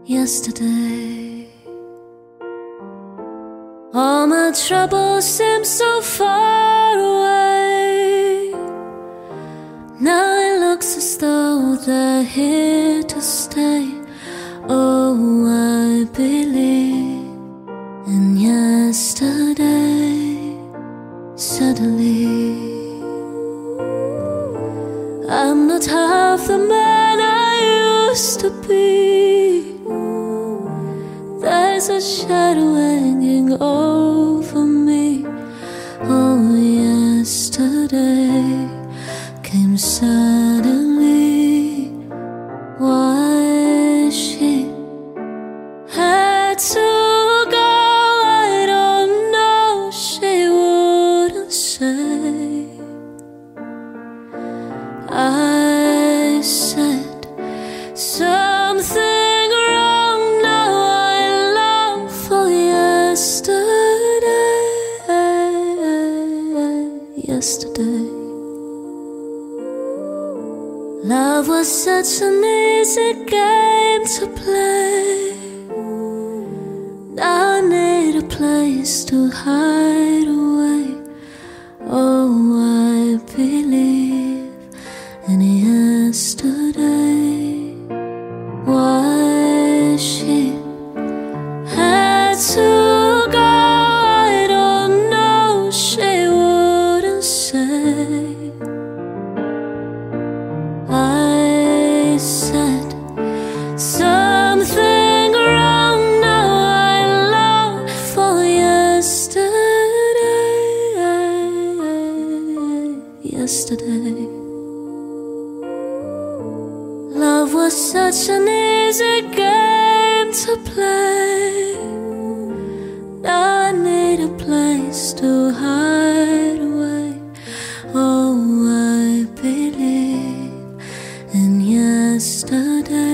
yesterday. All my troubles seem so far away. Now it looks as though they're here to stay. Oh, I believe in yesterday. Suddenly I'm not half the man I used to be. There's a shadow hanging over me. Oh, yesterday came suddenly. Why she had to go, I don't know. She wouldn't say. I said something wrong. Now I long for yesterday. Yesterday, love was such an easy game to play. Now I need a place to hide away. Oh, I believe in yesterday. Why she had to go, I don't know. She wouldn't say. I said something wrong. Now I long for yesterday. Yesterday, love was such an easy game to play. Now I need a place to hide away. Oh, I believe in yesterday.